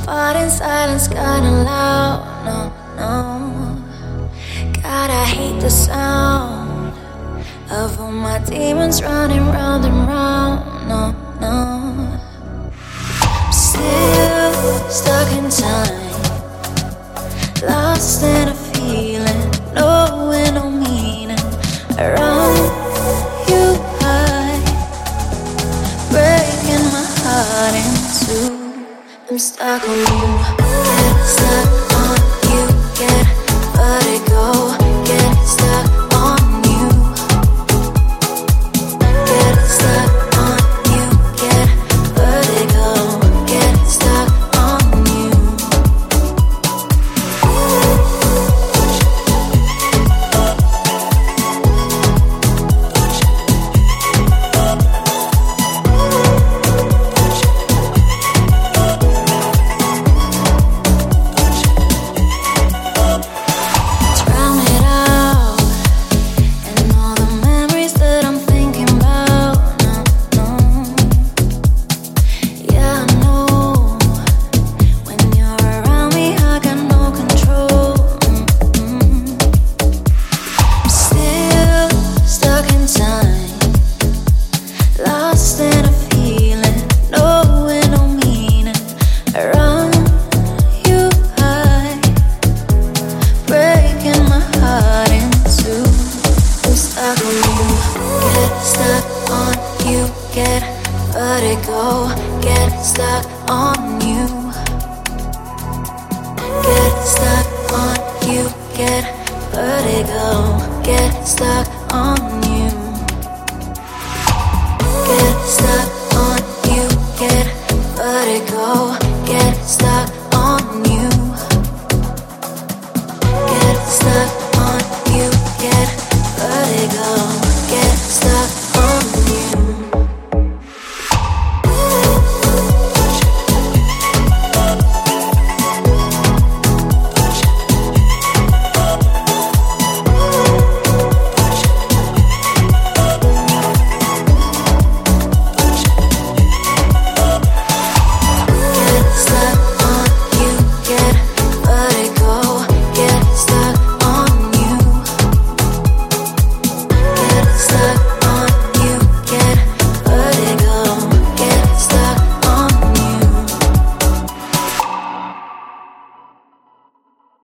But in silence, kinda loud. No, no. God, I hate the sound of all my demons running round and round. No, no. I'm still stuck in time, lost in a feeling, knowing no meaning. Around you, high, breaking my heart in two. I'm stuck on you, get stuck on you, get vertigo, get stuck on you, get stuck on you, get vertigo, get stuck on you. Get stuck